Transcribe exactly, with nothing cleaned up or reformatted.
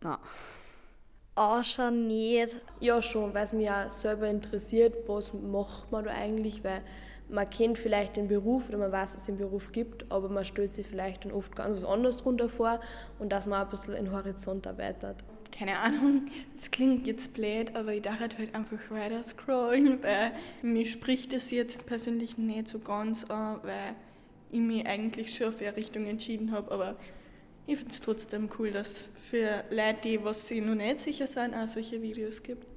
Nein. Auch schon nicht. Ja, schon, weil es mich auch selber interessiert, was macht man da eigentlich, weil man kennt vielleicht den Beruf oder man weiß, dass es den Beruf gibt, aber man stellt sich vielleicht dann oft ganz was anderes darunter vor und dass man auch ein bisschen den Horizont erweitert. Keine Ahnung, das klingt jetzt blöd, aber ich darf halt einfach weiter scrollen, weil mich spricht das jetzt persönlich nicht so ganz an, weil ich mich eigentlich schon für eine Richtung entschieden habe, aber ich finde es trotzdem cool, dass für Leute, die was sich noch nicht sicher sind, auch solche Videos gibt.